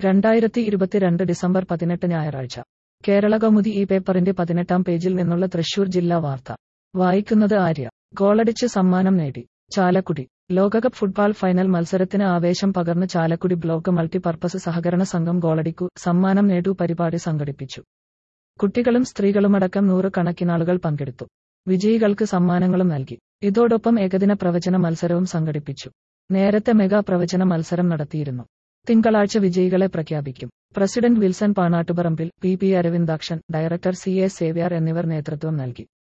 2022 December 18 ഞായറാഴ്ച കേരളകൗമുദി ഈ പേപ്പറിന്റെ 18-ാം പേജിൽ നിന്നുള്ള തൃശൂർ ജില്ലാ വാർത്ത വായിക്കുന്നത് ആര്യ. ഗോളടിച്ച് സമ്മാനം നേടി ചാലക്കുടി. ലോകകപ്പ് ഫുട്ബോൾ ഫൈനൽ മത്സരത്തിന് ആവേശം പകർന്ന് ചാലക്കുടി ബ്ലോക്ക് മൾട്ടിപർപ്പസ് സഹകരണ സംഘം ഗോളടിക്കൂ സമ്മാനം നേടൂ പരിപാടി സംഘടിപ്പിച്ചു. കുട്ടികളും സ്ത്രീകളുമടക്കം 100 കണക്കിനാളുകൾ പങ്കെടുത്തു. വിജയികൾക്ക് സമ്മാനങ്ങളും നൽകി. ഇതോടൊപ്പം ഏകദിന പ്രവചന മത്സരവും സംഘടിപ്പിച്ചു. നേരത്തെ മെഗാ പ്രവചന മത്സരം നടത്തിയിരുന്നു. തിങ്കളാഴ്ച വിജയികളെ പ്രഖ്യാപിക്കും. President Wilson Panattuparambil, P Aravindakshan, director CA Xavier എന്നിവർ നേതൃത്വം നൽകി.